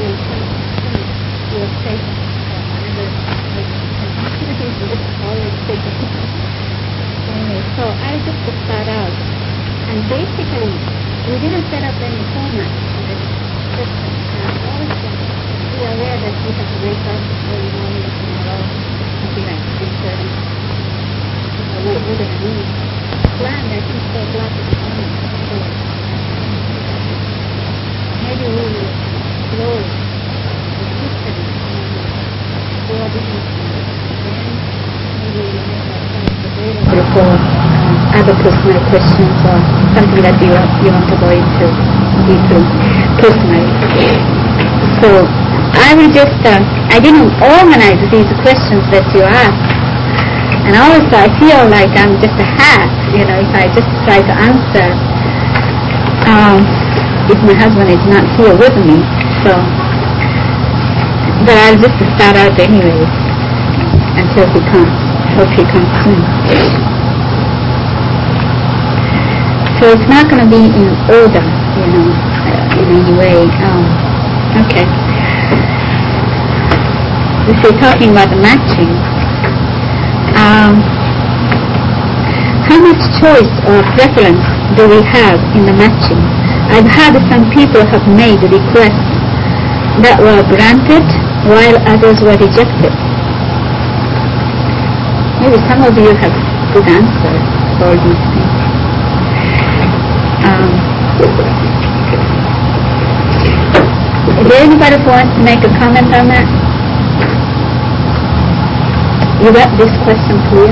your faith anyway, so I just start out, and basically we didn't set up any format for this system. Always be aware that we have to wake up early morning tomorrow, something like 6:30. We're going to need planned, I think, 4 o'clock in the morning. So maybe we will explore the system for different things. Then maybe we will make ourselves available for other personal questions or something that you want to go into deeply personally. So I will just, I didn't organize these questions that you asked. And also I feel like I'm just a hat, if I just try to answer, if my husband is not here with me. So, but I'll just start out anyways until he comes. Hope he comes soon. So it's not going to be in order, in any way. Okay. If we're talking about the matching, how much choice or preference do we have in the matching? I've had some people have made requests that were granted while others were rejected. Maybe some of you have good answers for these things. Is there anybody who wants to make a comment on that? You got this question clear?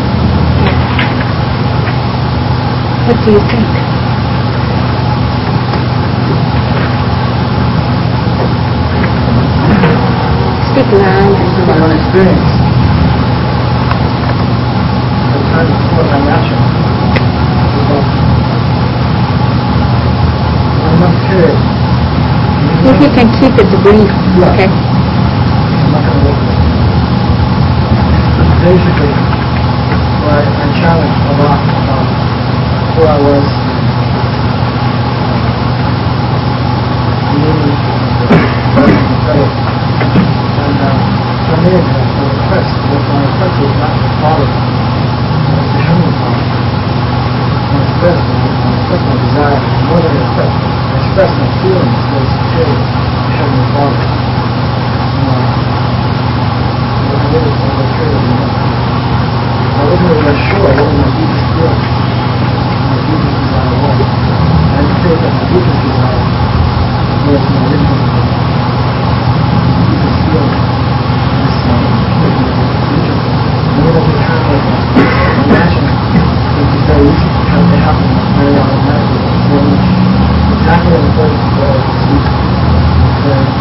What do you think? Speak loud. From my experience, the time before my matching, I'm not period. If you can keep it brief, okay? I'm not going to work with it. Basically, I challenged a lot about who I was, meaning the faith. And for me, the request was not to follow the human part. My personal desire, more than a request, I expressed my feelings towards the Heavenly Father. I wasn't really sure what my deepest feeling, my deepest desire was. I had to say that my deepest desire was my original desire. My deepest feeling was religion. And then as we kind of imagine, it was very easy because it happened very automatically. Very much exactly in the place where I was speaking.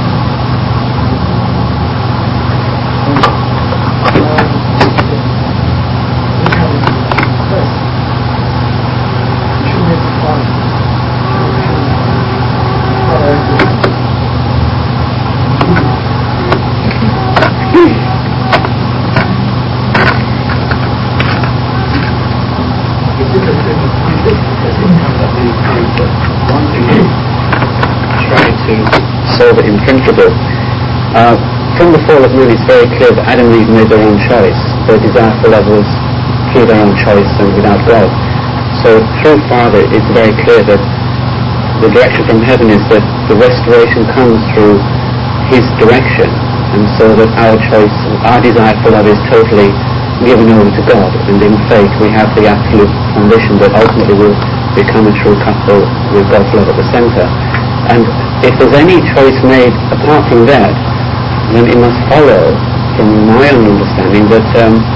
Solve it in principle. From the fall of man, it's very clear that Adam and Eve made their own choice. Their desire for love was through their own choice and without God. So through Father, it's very clear that the direction from heaven is that the restoration comes through His direction, and so that our choice, our desire for love is totally given over to God. And in faith, we have the absolute condition that ultimately we'll become a true couple with God's love at the center. And if there's any choice made apart from that, then it must follow, from my own understanding, that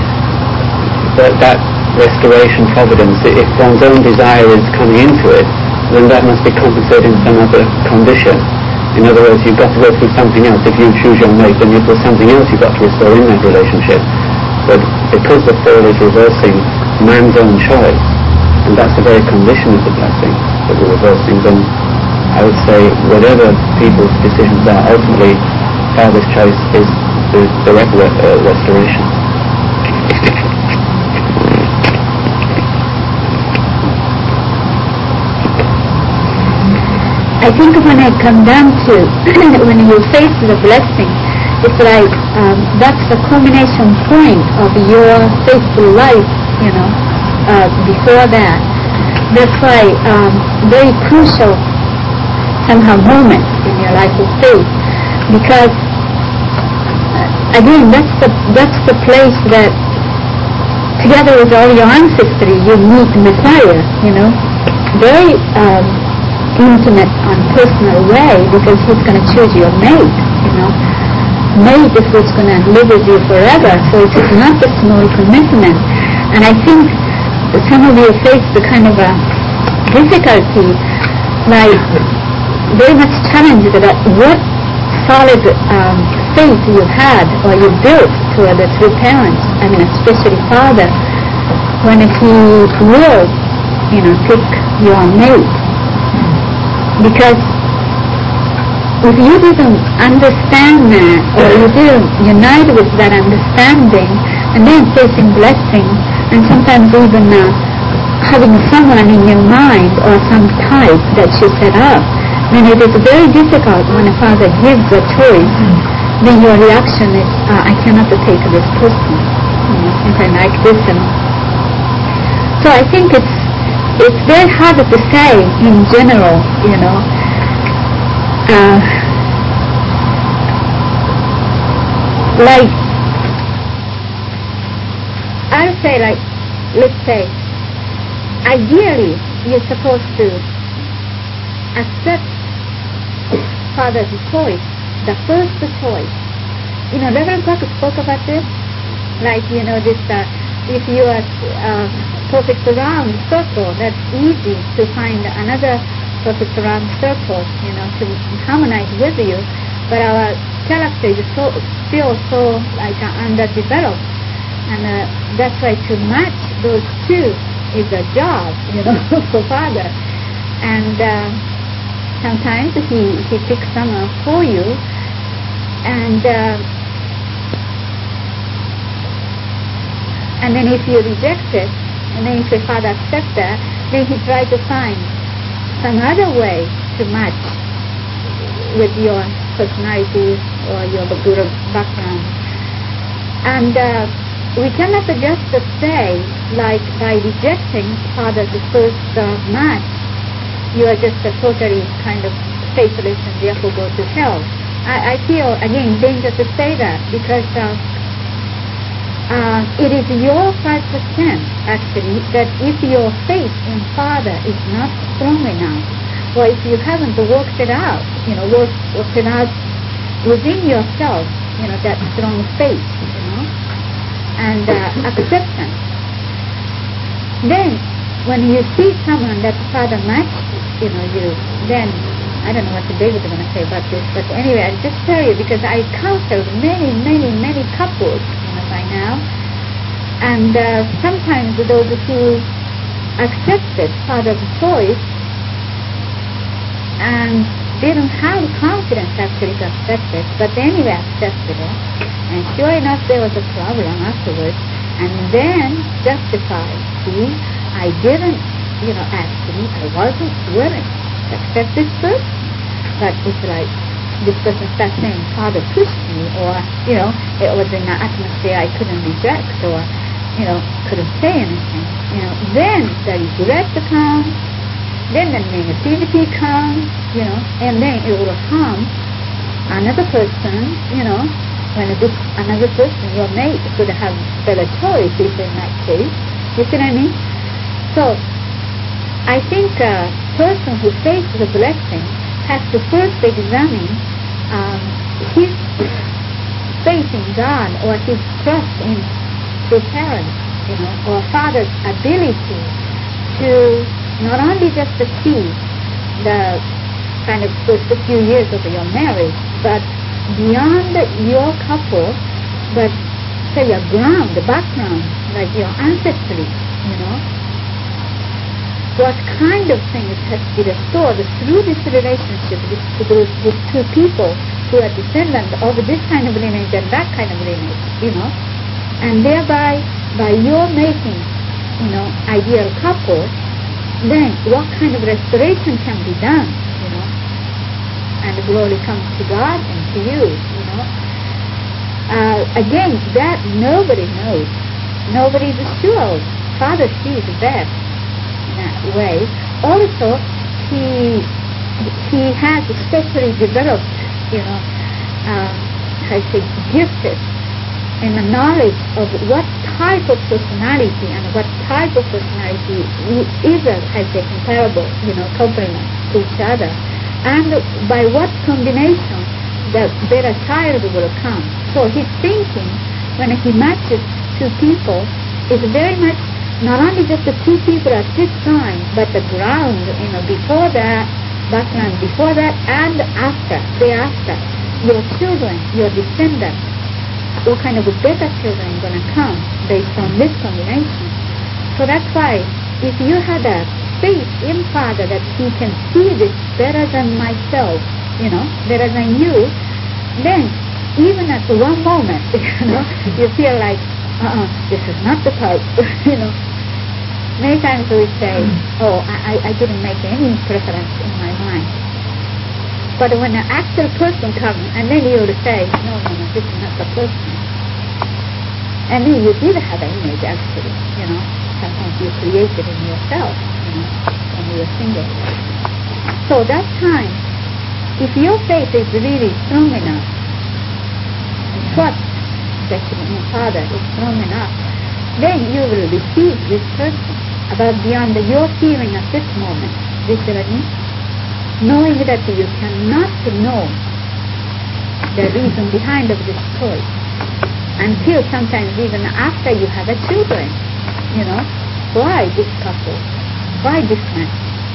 that restoration providence, if one's own desire is coming into it, then that must be compensated in some other condition. In other words, you've got to go through something else. If you choose your mate, then there's something else you've got to restore in that relationship. But because the fall is reversing man's own choice, and that's the very condition of the blessing that we're reversing, then I would say whatever people's decisions are, ultimately Father's choice is the direct restoration. I I think when I come down to when you face the blessing, it's like that's the culmination point of your faithful life, before that. That's why very crucial somehow moment in your life of faith, because again that's the place that together with all your ancestry you meet Messiah, very intimate and personal way, because he's going to choose your mate, mate is who's going to live with you forever. So it's not a small commitment. And I think some of you face the kind of a difficulty, like very much challenged that what solid faith you had or you built toward the two parents, especially father, when he will, pick your mate. Because if you didn't understand that, or you didn't unite with that understanding, and then facing blessing, and sometimes even having someone in your mind or some type that you set up, then it is very difficult when a father gives a choice. Then your reaction is, I cannot take this person, something like this. And so I think it's very hard to say in general, like I'll say, like, let's say ideally you're supposed to accept father's choice, the first choice. Reverend Clark spoke about this, like, this if you are perfect round circle, that's easy to find another perfect round circle, to harmonize with you. But our character is still so like underdeveloped, and that's why to match those two is a job, for father. And sometimes he picks someone for you, and then if you reject it, and then if your father accepts that, then he tries to find some other way to match with your personality or your Guru background. And we cannot just say, like, by rejecting father's first match, you are just totally kind of faithless and therefore go to hell. I feel, again, dangerous to say that, because it is your 5%, actually, that if your faith in father is not strong enough, or if you haven't worked it out, worked it out within yourself, that strong faith, and acceptance, then when you see someone that father matched, you, then I don't know what David's going to say about this, but anyway, I'll just tell you, because I counseled many, many, many couples, by now, and sometimes those who accepted father's choice and didn't have confidence actually to accept it, but anyway accepted it, and sure enough there was a problem afterwards, and then justified, see, I didn't, actually I wasn't willing to accept this person, but it's like this person starts saying, father pushed me, or, it was in an atmosphere I couldn't reject, or, couldn't say anything, then the regret comes, then the negativity comes, and then it will harm another person, when another person, your mate, could have better choice if in that case. You see what I mean? So, I think a person who faces the blessing has to first examine his faith in God, or his trust in his parents, or father's ability to not only just to see the kind of first few years of your marriage, but beyond your couple, but say your ground, the background, like your ancestry, what kind of things has to be restored through this relationship with two people who are descendants of this kind of lineage and that kind of lineage, and thereby, by your making, ideal couple, then what kind of restoration can be done, the glory comes to God and to you, you know. Again, that nobody knows. Nobody is sure. Father sees best in that way. Also, he has especially developed, you know, I say gifted in the knowledge of what type of personality and what type of personality is, I say, comparable, you know, complement to each other. And by what combination the better child will come. So his thinking, when he matches two people, is very much not only just the two people at this time, but the ground, you know, before that, background before that, and after, thereafter. Your children, your descendants, what kind of better children are going to come based on this combination. So that's why if you had a faith in Father that he can see this better than myself, you know, better than you, then even at one moment, you know, you feel like, this is not the type, you know. Many times we say, oh, I didn't make any preference in my mind. But when an actual person comes, and then you will say, no, this is not the person. And then you did have an image, actually, you know. Sometimes you create it in yourself, you know, when you were single. So that time, if your faith is really strong enough, and trust, especially in Father, is strong enough, then you will receive this person above beyond your feeling at this moment. This is what I mean? Knowing that you cannot know the reason behind of this choice until sometimes even after you have a children, you know, why this couple, why this man?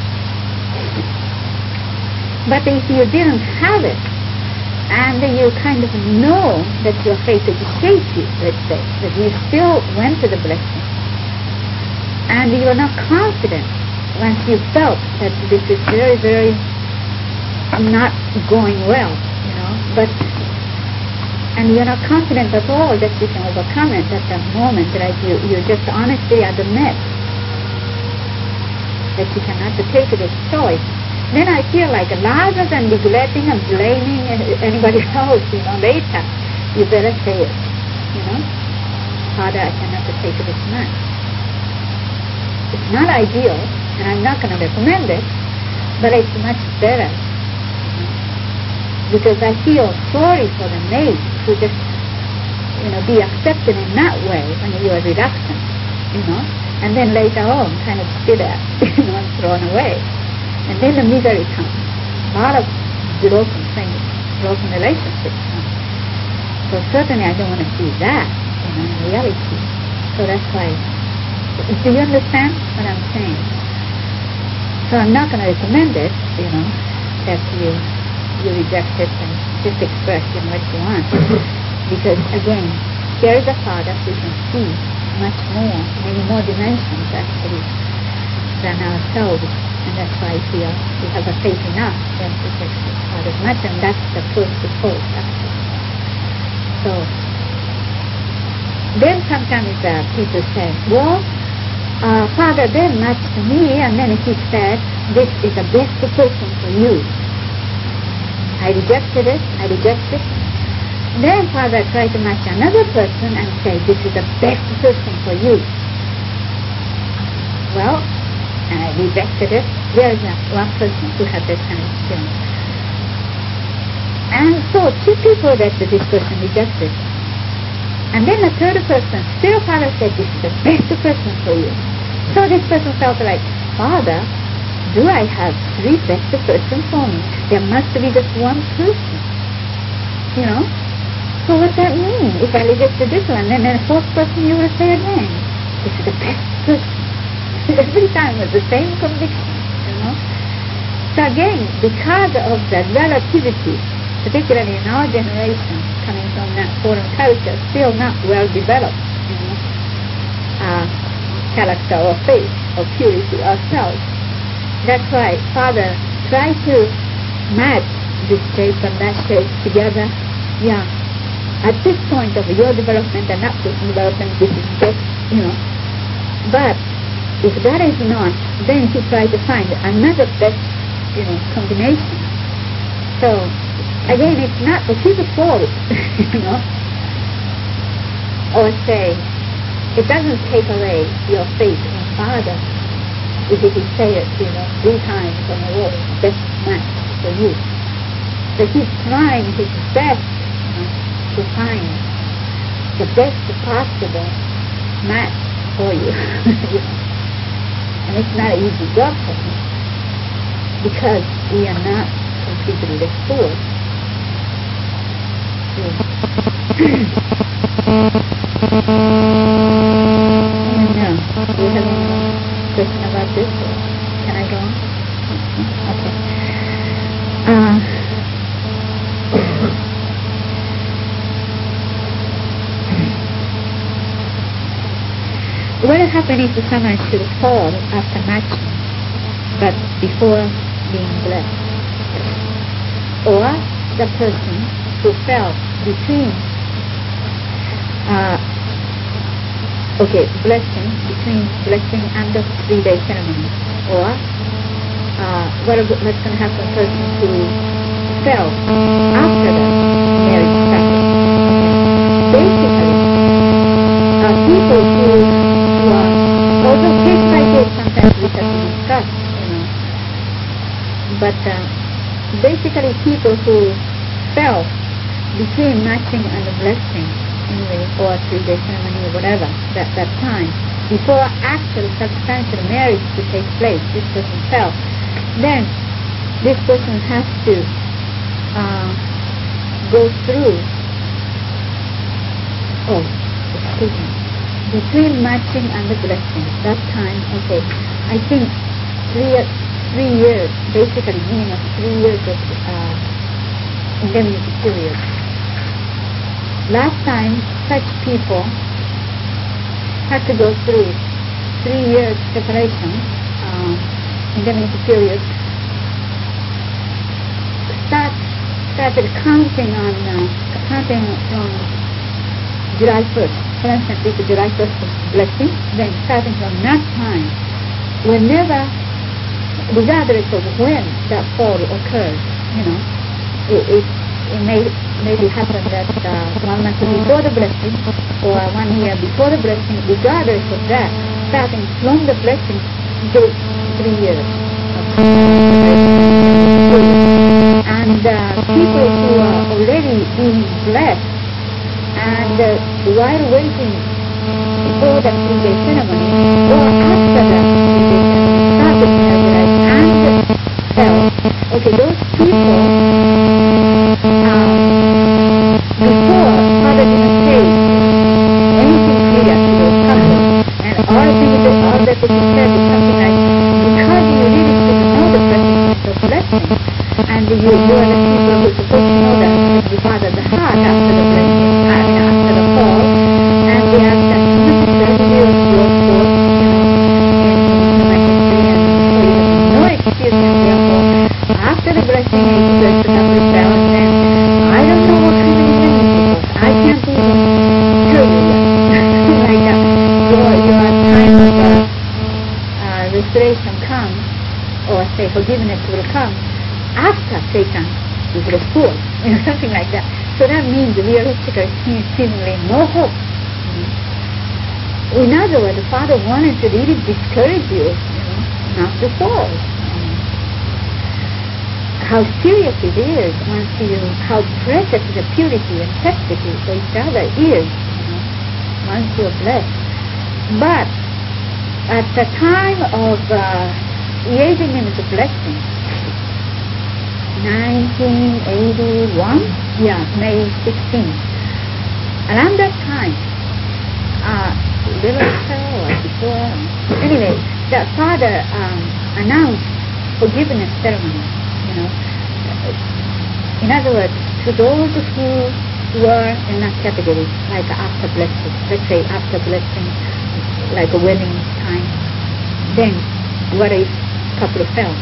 But if you didn't have it, and you kind of know that your faith is shaky, let's say, that you still went to the blessing, and you are not confident once you felt that this is very, very not going well, you know, and you're not confident at all that you can overcome it at that moment, like you just honestly admit that you cannot take this choice, then I feel like rather than regretting and blaming anybody else, you know, later, you better say it, you know, Father, I cannot take this man. It's not ideal, and I'm not going to recommend it, but it's much better. Because I feel sorry for the maid who just, you know, be accepted in that way when you are reluctant, you know, and then later on kind of spit at, you know, and thrown away. And then the misery comes. A lot of broken things, broken relationships come. So certainly I don't want to see that, you know, in reality. So that's why, do you understand what I'm saying? So I'm not going to recommend it, you know, that you reject it and just express what you want. Because again, here is a Father who can see much more, many more dimensions actually than ourselves. And that's why we have a faith enough that we can see Father's much, and that's the first support actually. So then sometimes people say, well, Father then matched me, and then he said, this is the best person for you. I rejected it. Then Father tried to match another person and say, this is the best person for you. Well, and I rejected it. There is one person who had that kind of experience. And so two people that this person rejected. And then the third person, still Father said, this is the best person for you. So this person felt like, Father, do I have three best persons for me? There must be just one person. You know? So what does that mean? If I rejected this one, then the fourth person you will say again, this is the best person. Every time with the same conviction, you know? So again, because of the relativity, particularly in our generation, coming from that foreign culture, still not well developed, you know, character or faith or purity ourselves. That's why Father tried to match this shape and that shape together. Yeah, at this point of your development and that person's development, this is best, you know. But if that is not, then he tried to find another best, you know, combination. So, again, it's not his fault, or say, it doesn't take away your faith in Father if he say it, 3 times on a row, best match for you. So he's trying his best to find the best possible match for you. And it's not an easy job for him because we are not completely restored. Do you have any question about this? Can I go on? Okay. What happens if someone should fall after matching, but before being blessed? Or the person who fell between blessing and the 3-day ceremony. Or what's going to happen to a person who fell after the marriage started? Basically, people who are, although case by case sometimes we have to discuss, but basically people who fell between matching and the blessing, or 3-day ceremony or whatever, that time, before actual substantial marriage to take place, this person fell, then this person has to go through, between matching and the blessing, that time, I think 3 years, basically minimum 3 years of indemnity period. Last time, such people had to go through 3 years separation, indemnity period, started counting from July 1st. For instance, this is July 1st blessing, then starting from that time, whenever, regardless of when that fall occurs, it may happen that 1 month before the blessing or 1 year before the blessing, regardless of that, starting from the blessing, goes 3 years. And people who are already being blessed and while waiting for the 3-day ceremony or after the 3-day ceremony started and fell, those people, before Father didn't say anything clear to those couples, and all that he said is something like, because you really should know the presence of blessing, and you are the people who are supposed to know that you father the heart after the blessing, after the fall, and they ask that you go forth, no excuse, and therefore, after the blessing is going to have rebelled, then I don't know what kind of indemnity was. I can't even tell you yet. Like your time of restoration comes, or say forgiveness will come after Satan is restored, something like that. So that means realistically, seemingly no hope. In other words, the Father wanted to really discourage you, not to fall. How serious it is once how precious the purity and chastity for each other is, once you're blessed. But at the time of Yejin is a blessing, 1981, May 16th. Around that time, little or before, anyway, the Father announced forgiveness ceremony. In other words, to those who were in that category, like after blessing, let's say after blessing, like a wedding time, then what if couple fell?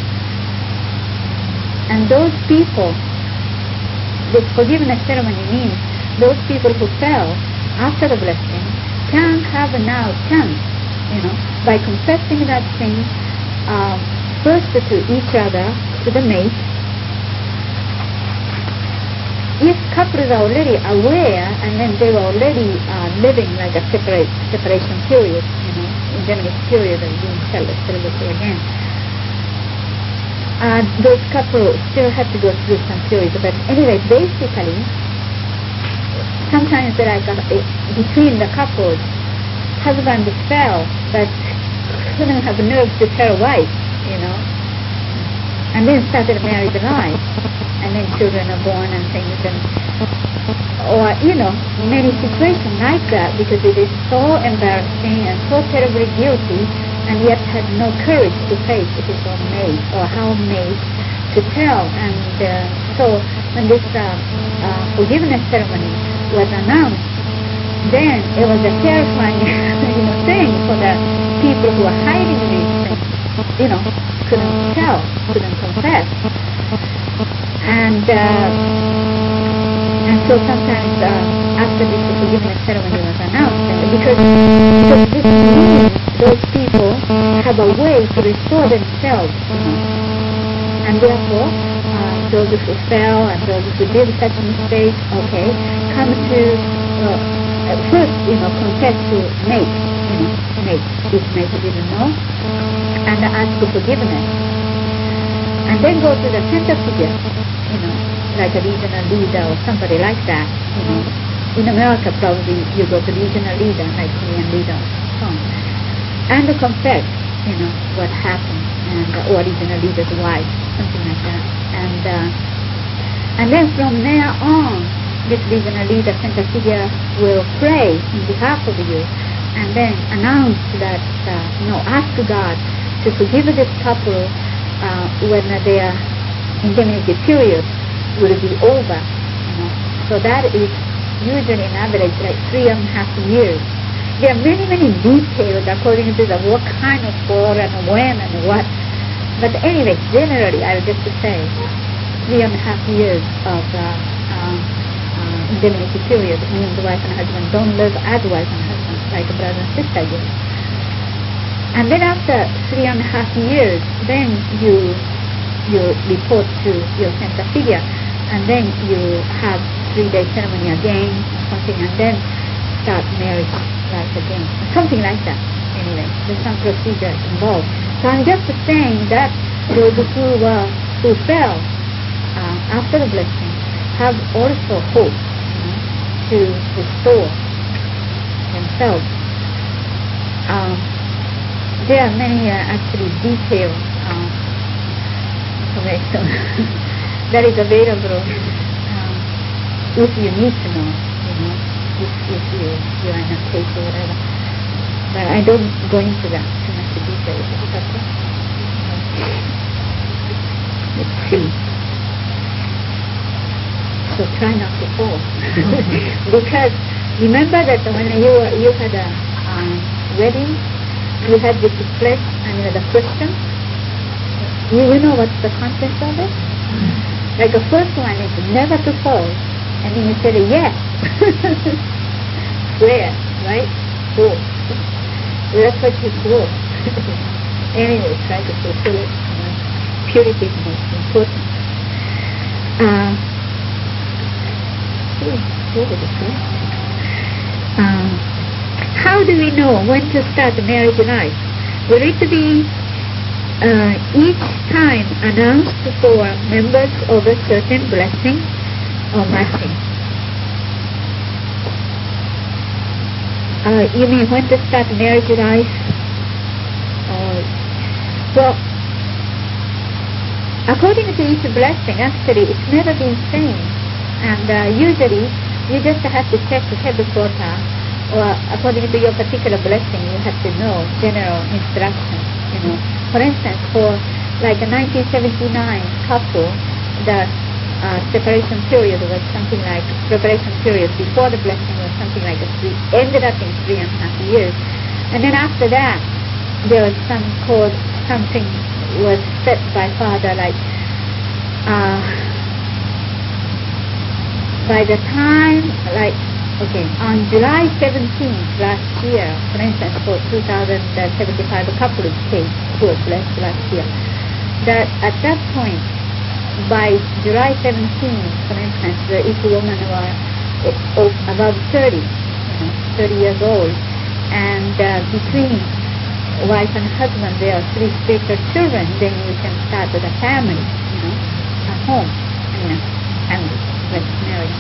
And those people, this forgiveness ceremony means those people who fell after the blessing can have now chance, by confessing that sin, first to each other, to the mate, if couples are already aware and then they were already living like a separation period, indefinite period of being celibacy again, those couples still have to go through some period. But anyway, basically, sometimes like between the couples, husband fell but couldn't have nerve to tell wife, and then started married life, and then children are born and things, or many situations like that, because it is so embarrassing and so terribly guilty, and yet has no courage to face his own maid or her maid to tell. And so when this forgiveness ceremony was announced, then it was a terrifying thing for the people who were hiding these things, couldn't tell, couldn't confess. And so sometimes after this forgiveness ceremony was announced, because this means those people have a way to restore themselves, and therefore those who fell and those who did such mistakes, come to first, confess to mate, if mate didn't know, and ask for forgiveness, and then go to the center figure, like a regional leader or somebody like that. In America, probably you go to regional leader, like Korean leader, so on, and confess, what happened, and or regional leader's wife, something like that, and then from there on, this regional leader, center figure, will pray in behalf of you, and then announce that, ask God to forgive this couple when their indemnity period will be over. So that is usually an average like 3.5 years. There are many, many details according to what kind of fall and when and what. But anyway, generally, I would just say 3.5 years of indemnity period means wife and husband don't live as wife and husband, like a brother and sister do. And then after 3.5 years, then you report to your center figure, and then you have 3-day ceremony again or something, and then start marriage life again, something like that. Anyway, there's some procedure involved. So I'm just saying that those who fell after the blessing have also hope to restore themselves. There are many actually detailed information that is available if you need to know, if you are in a case or whatever. But I don't go into that too much detail. It's silly. So try not to fall. Because remember that when you had a wedding, you had this place and the question. You know what's the content of it? Like the first one is never to fall, and then you said yes. Swear, right? Fall. That's what you do. Anyway, try to fulfill it. Purity is most important. How do we know when to start marriage life? Will it be each time announced for members of a certain blessing or nothing? You mean when to start marriage life? Well, according to each blessing, actually, it's never been same. And usually, you just have to check the headquarter, or according to your particular blessing, you have to know general instructions. For instance, for like a 1979 couple, the separation period was something like, preparation period before the blessing was something like ended up in 3.5 years. And then after that, there was something was set by Father, like by the time, on July 17th last year, for instance, for 2075 couple case who was blessed last year, that at that point, by July 17th, for instance, if women were above 30, 30 years old, and between wife and husband there are 3 spiritual children, then you can start with a family, at home, family, with marriage.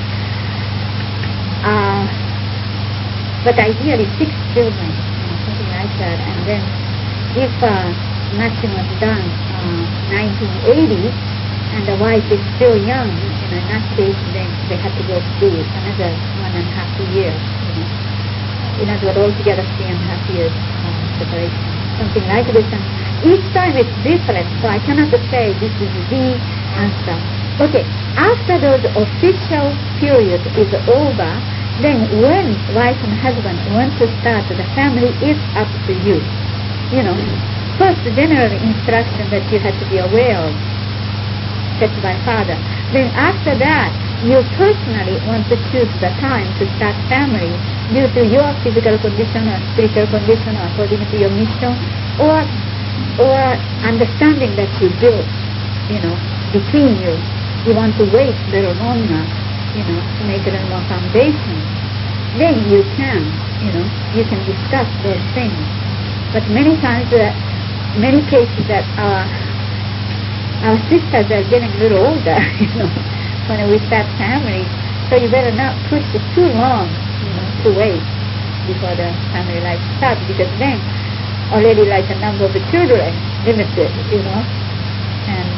But ideally 6 children, something like that, and then if matching was done 1980 and the wife is still young, in that case, then they have to go through another 1.5 years. In other words, altogether 3.5 years separation, something like this. And each time it's different, so I cannot say this is the answer. Okay, after those official period is over, then when wife and husband want to start the family, it's up to you. First general instruction that you have to be aware of, set by father. Then after that, you personally want to choose the time to start family due to your physical condition or spiritual condition or according to your mission or understanding that you built, between you. You want to wait a little longer, to make a little more foundation. Then you can discuss those things. But many times, many cases that our sisters are getting a little older, when we start family. So you better not push it too long, to wait before the family life starts, because then already like the number of the children limited, and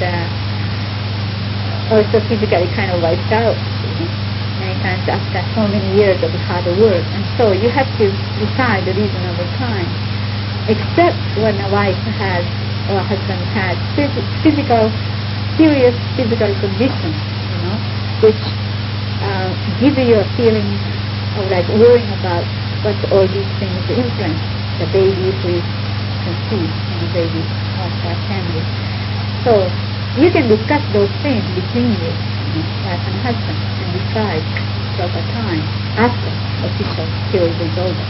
also physically kind of wiped out, many times after so many years of hard work. And so you have to decide a reasonable time, except when a wife has or husband has serious physical conditions, which give you a feeling of like worrying about what all these things influence the baby who is conceived and the baby of our family. So you can discuss those things between you, wife and husband, and decide proper time after official period is over.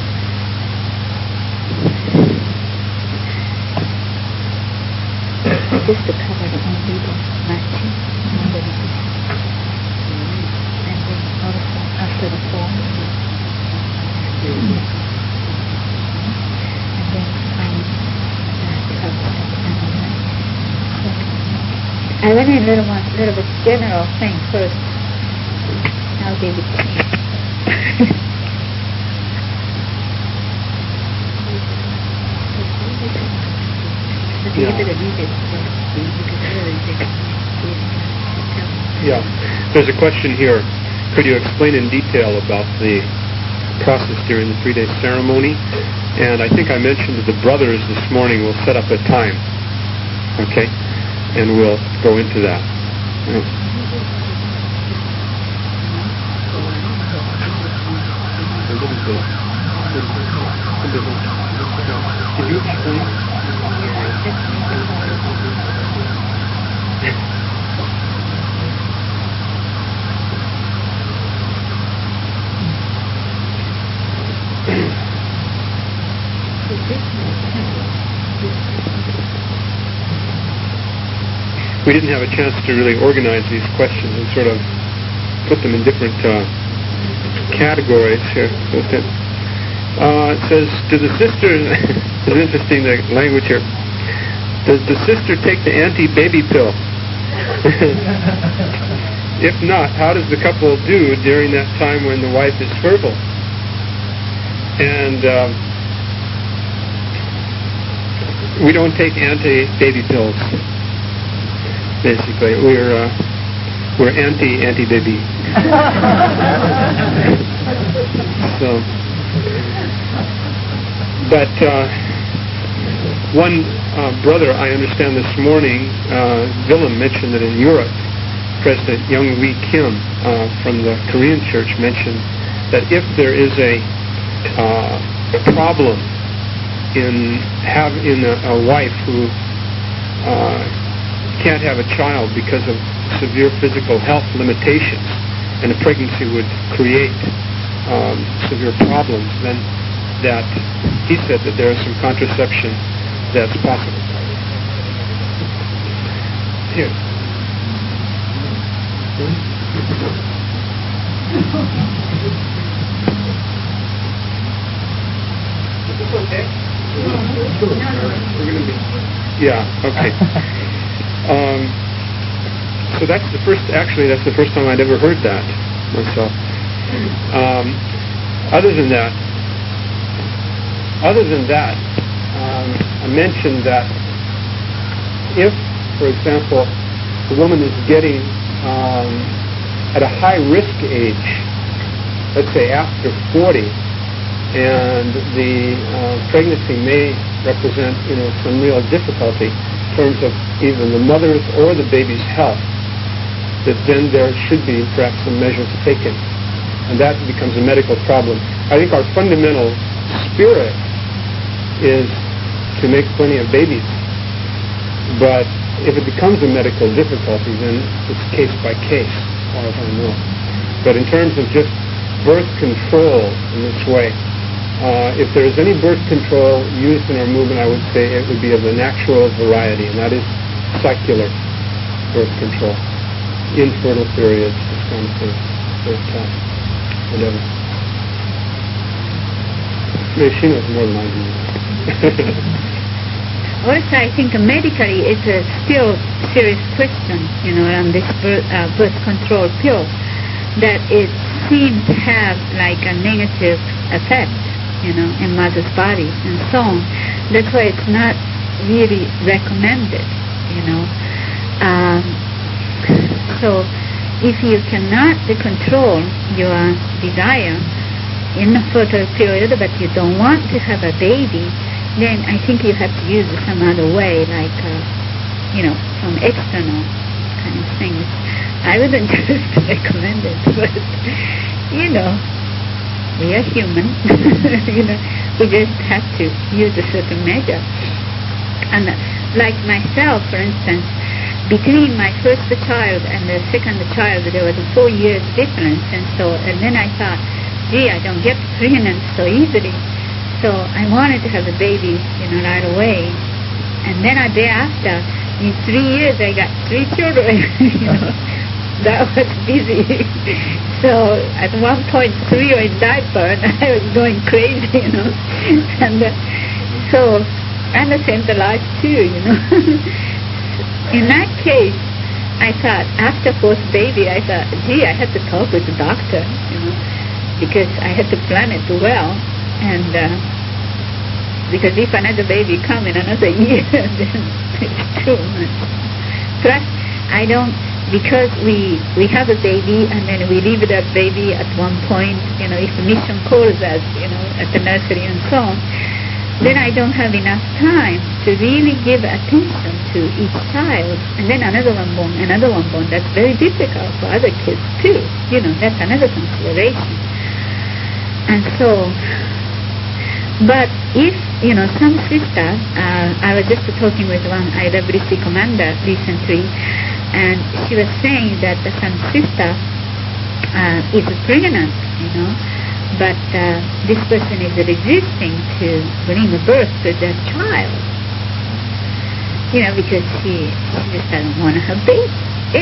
Just to cover the only the matching and then also after the form, and then I went in a little bit general thing first. I'll give it to you. Yeah. There's a question here. Could you explain in detail about the process during the 3-day ceremony? And I think I mentioned that the brothers this morning will set up a time. Okay? And we'll go into that. Did you explain? We didn't have a chance to really organize these questions and sort of put them in different categories here. It says, do the sisters, it's interesting the language here, does the sister take the anti-baby pill? If not, how does the couple do during that time when the wife is fertile? And we don't take anti-baby pills. Basically, we're anti-baby. So, but one brother I understand this morning, Willem, mentioned that in Europe, President Young Wee Kim from the Korean Church mentioned that if there is a problem in a wife who can't have a child because of severe physical health limitations, and a pregnancy would create severe problems, then that he said that there is some contraception that's possible. Here. Okay. Yeah. Okay. So that's the first. Actually, that's the first time I'd ever heard that myself. Other than that, I mentioned that if, for example, the woman is getting at a high-risk age, let's say after 40, and the pregnancy may represent, some real difficulty in terms of either the mother's or the baby's health, that then there should be perhaps some measures taken, and that becomes a medical problem. I think our fundamental spirit is to make plenty of babies, but if it becomes a medical difficulty, then it's case by case, as far as I know. But in terms of just birth control in this way, if there is any birth control used in our movement, I would say it would be of the natural variety, and that is secular birth control, infertile periods, this kind of thing, whatever. Maybe she knows more than I do. Also, I think medically it's a still serious question, around this birth control pill, that it seems to have like a negative effect, in mother's body and so on. That's why it's not really recommended, So if you cannot control your desire in a fertile period, but you don't want to have a baby, then I think you have to use some other way, like, some external kind of things. I wouldn't just recommend it, but, we are human. We just have to use a certain measure. And like myself, for instance, between my first child and the second child, there was a 4 years difference, and then I thought, gee, I don't get pregnant so easily. So I wanted to have a baby, right away. And then thereafter, in 3 years, I got 3 children, That was busy. So at one point, 3 were in diaper, and I was going crazy, And and the same the life too, In that case, I thought, after fourth baby, I thought, gee, I had to talk with the doctor, because I had to plan it well. And because if another baby come in another year, then it's too much. Plus, because we have a baby and then we leave that baby at one point, if the mission calls us, at the nursery and so on, then I don't have enough time to really give attention to each child. And then another one born. That's very difficult for other kids too. That's another consideration. And so, but if, some sister, I was just talking with one IWC commander recently, and she was saying that some sister is pregnant, but this person is resisting to bring birth to that child, because she just doesn't want to have baby.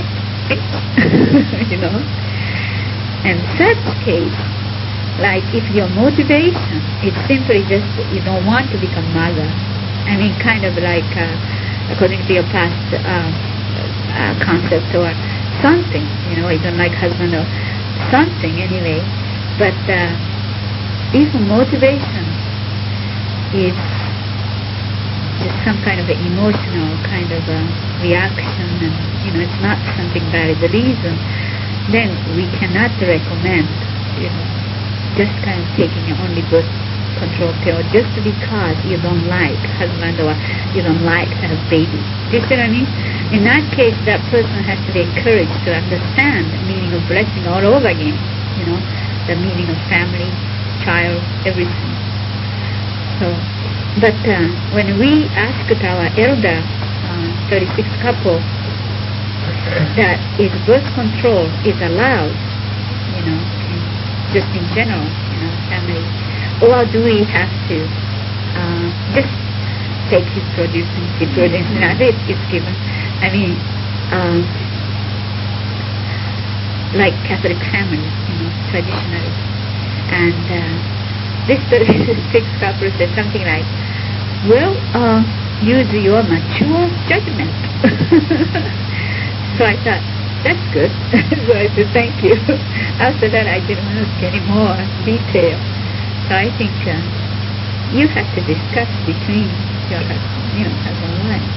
And such case, like if your motivation is simply just you don't want to become mother, kind of like according to your past concept or something, you don't like husband or something anyway. But if motivation is just some kind of an emotional kind of a reaction, and it's not something valid reason, then we cannot recommend, just kind of taking your only birth control pill just because you don't like husband or you don't like to have baby. Do you see what I mean? In that case, that person has to be encouraged to understand the meaning of blessing all over again, the meaning of family, child, everything. So, but when we asked our elder 36 couple that if birth control is allowed, just in general, family, or do we have to just take his produce and his produce and it's given? like Catholic family, traditionally. And this 36th couple said something like, well, use your mature judgment. So I thought, that's good. So I said, thank you. After that, I didn't ask any more detail. So I think you have to discuss between your husband and wife.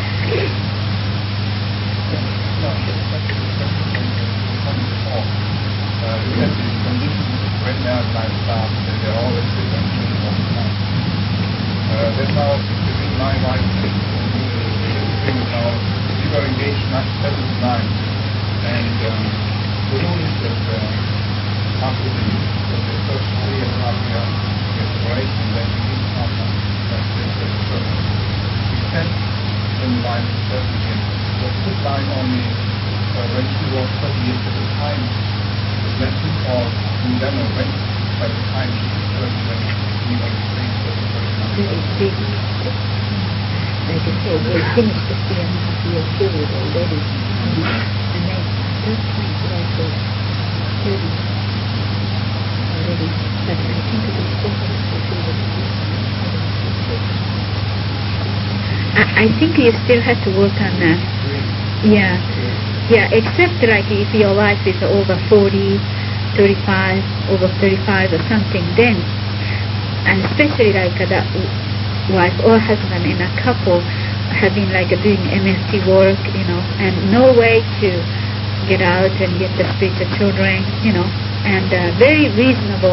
We have these conditions when there are lifestyle, they're always different all the time. Then now, between my wife and me, now, we were engaged 7 to 9. And the rule is that after the first 3.5 years, we get a break, and then we meet after the first. We sent when the wife was 7 years. Was put line only when she was 30 years at the time. Lesson or in general, when by the time she was 30, when we were saying that like I said, they finished the 3.5-year period already. And then that time it also 30 already. But I think it is still has to do with I think you still have to work on that. Yeah. Yeah, except like if your wife is over 40, 35, over 35 or something, then, and especially like that wife or husband in a couple having like doing MSC work, and no way to get out and get the spiritual children, and very reasonable,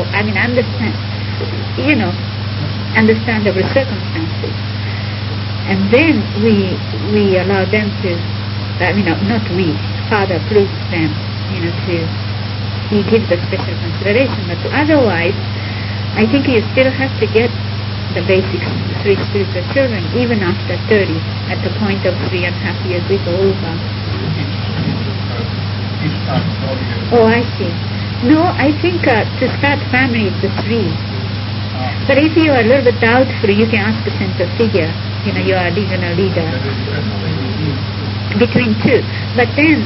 understandable circumstances. And then we allow them to, not we, Father approves them, he gives a special consideration. But otherwise, I think you still have to get the basic 3 spiritual children, even after 30, at the point of 3.5 years is over. Oh, I see. No, I think to start family is the 3. But if you are a little bit doubtful, you can ask the center figure. You are a regional leader. Between 2. But then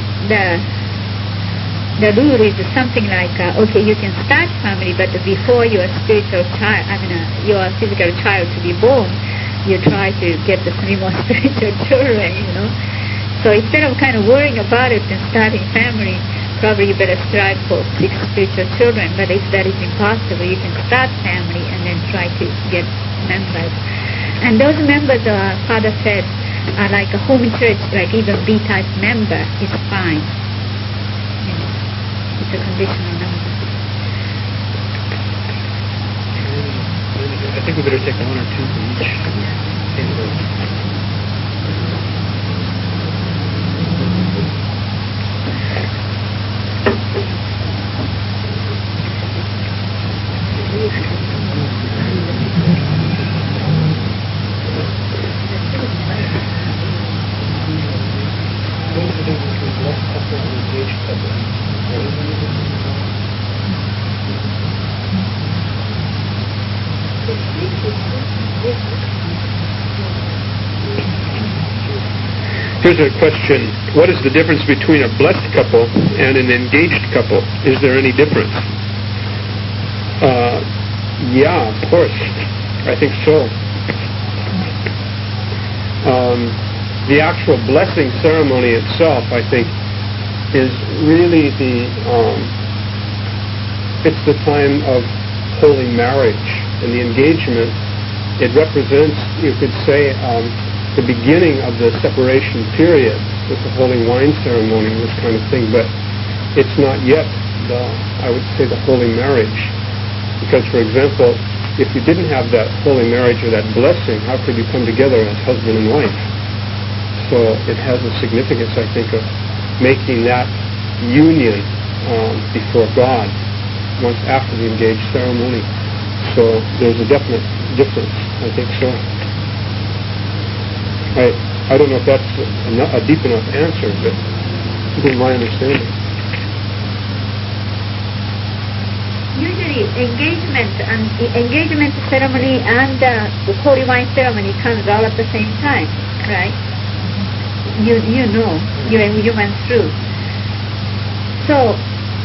the rule is something like, okay, you can start family, but before your spiritual child, your physical child to be born, you try to get the 3 more spiritual children, So instead of kind of worrying about it and starting family, probably you better strive for 6 spiritual children. But if that is impossible, you can start family and then try to get members. And those members, Father said, are like a home church, like even B-type member is fine. It's a conditional number. I think we better take 1 or 2 from each table. Here's a question. What is the difference between a blessed couple and an engaged couple? Is there any difference? Yeah, of course. I think so. The actual blessing ceremony itself, I think, is really it's the time of holy marriage. And the engagement, it represents, you could say, the beginning of the separation period with the holy wine ceremony and this kind of thing. But it's not yet, I would say, the holy marriage. Because, for example, if you didn't have that holy marriage or that blessing, how could you come together as husband and wife? So it has a significance, I think, of making that union before God once after the engaged ceremony. So there's a definite difference, I think so. I don't know if that's a deep enough answer, but this is my understanding. Usually engagement ceremony and the holy wine ceremony comes all at the same time, right? You went through. So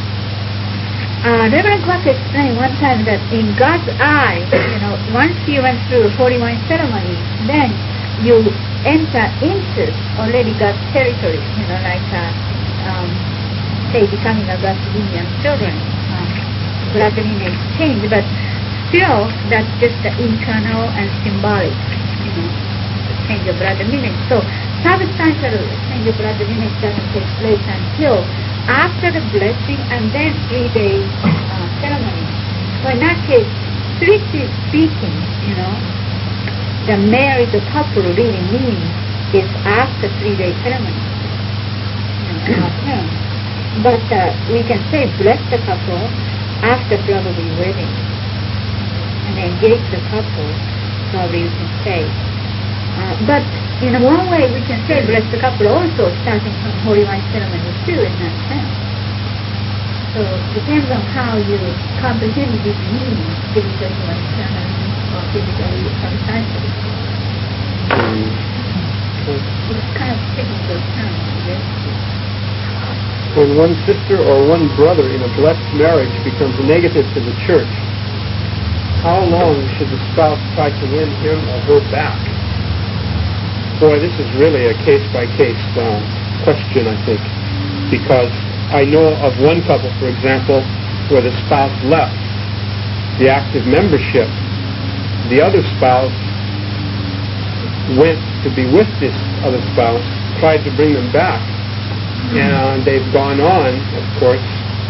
Reverend Clark explained one time that in God's eye, once you went through holy wine ceremony, then you enter into already God's territory, say becoming a God's lineage children. Blood lineage change, but still that's just the internal and symbolic, change of blood lineage. So substantial change of blood lineage doesn't take place until after the blessing and then 3-day ceremony. So in that case, strictly speaking, the married couple really means is after 3-day ceremony. But we can say bless the couple after probably wedding. And engage the couple, probably you can say. But in one way we can say bless the couple also starting from holy wine ceremony too in that sense. So it depends on how you comprehend this meaning, physically or internally or physically substantially. It's kind of technical term, yes. When one sister or one brother in a blessed marriage becomes negative to the church, how long should the spouse try to win him or her back? Boy, this is really a case-by-case question, I think, because I know of one couple, for example, where the spouse left the active membership. The other spouse went to be with this other spouse, tried to bring them back, and they've gone on, of course,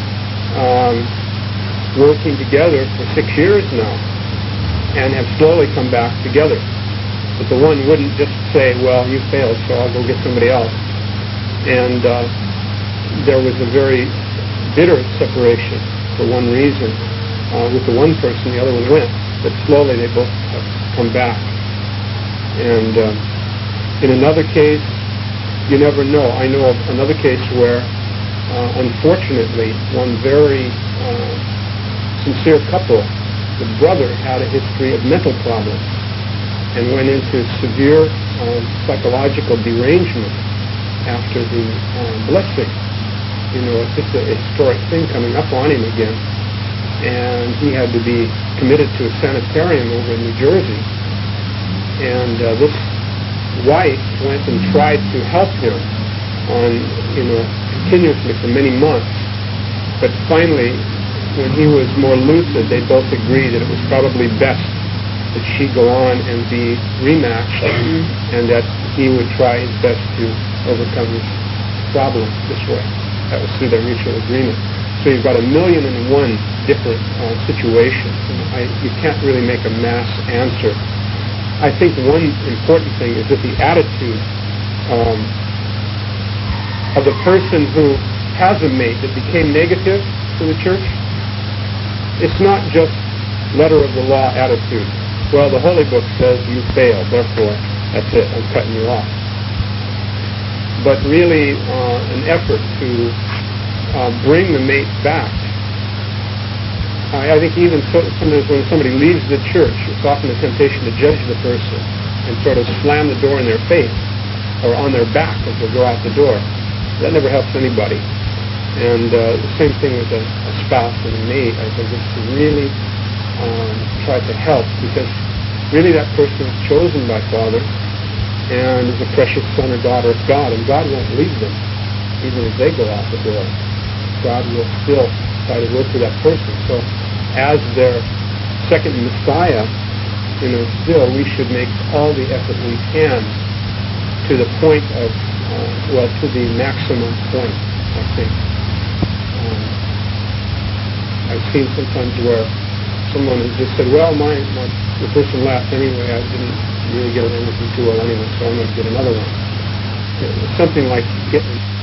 working together for 6 years now, and have slowly come back together. But the one wouldn't just say, well, you failed, so I'll go get somebody else. And there was a very bitter separation for one reason. With the one person, the other one went. But slowly they both have come back. And in another case, you never know. I know of another case where, unfortunately, one very sincere couple, the brother had a history of mental problems and went into severe psychological derangement after the blessing. It's just a historic thing coming up on him again. And he had to be committed to a sanitarium over in New Jersey. And this wife went and tried to help him on, continuously for many months. But finally, when he was more lucid, they both agreed that it was probably best that she go on and be rematched, and that he would try his best to overcome his problem this way. That was through their mutual agreement. So you've got 1,000,001 different situations, and you can't really make a mass answer. I think one important thing is that the attitude of the person who has a mate that became negative to the church, it's not just letter of the law attitude. Well, the Holy Book says you failed, therefore, that's it, I'm cutting you off. But really an effort to bring the mate back. I think even sometimes when somebody leaves the church, it's often a temptation to judge the person and sort of slam the door in their face or on their back as they go out the door. That never helps anybody. And the same thing with a spouse and a mate. I think is to really try to help, because really that person is chosen by Father and is a precious son or daughter of God, and God won't leave them even if they go out the door. God will still try to work with that person. So as their second Messiah, still we should make all the effort we can to the point of, to the maximum point, I think. I've seen sometimes where someone has just said, well, the person left anyway, I didn't really get anything too well anyway, so I'm going to get another one. Something like getting